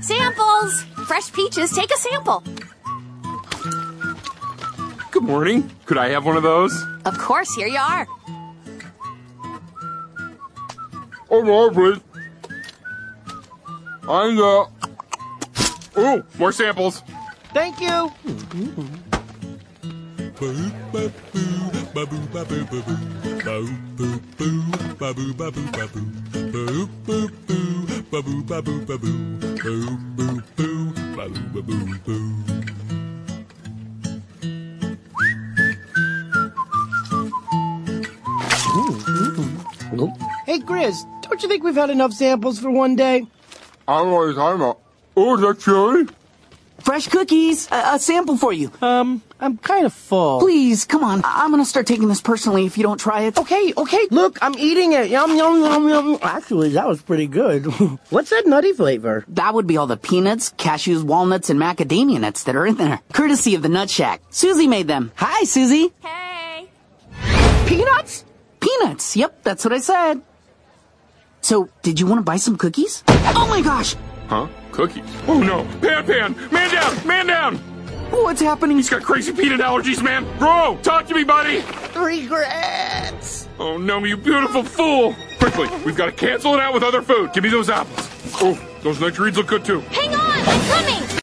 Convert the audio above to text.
Samples! Fresh peaches, take a sample. Good morning. Could I have one of those? Of course, here you are. Oh, no, please. Oh, more samples. Thank you. Hey, Grizz, don't you think we've had enough samples for one day? I don't know what you're talking about. Oh, is that chili? Fresh cookies. A sample for you. I'm kind of full. Please, come on. I'm gonna start taking this personally if you don't try it. Okay. Look, I'm eating it. Yum, yum, yum, yum. Actually, that was pretty good. What's that nutty flavor? That would be all the peanuts, cashews, walnuts, and macadamia nuts that are in there. Courtesy of the Nut Shack. Susie made them. Hi, Susie. Hey. Peanuts? Peanuts. Yep, that's what I said. So, did you want to buy some cookies? Oh my gosh! Huh? Cookies? Oh, no. Pan! Man down! Man down! What's happening? He's got crazy peanut allergies, man. Bro, talk to me, buddy. Regrets. Oh, no, you beautiful fool. Quickly, we've got to cancel it out with other food. Give me those apples. Oh, those nectarines look good, too. Hang on, I'm coming!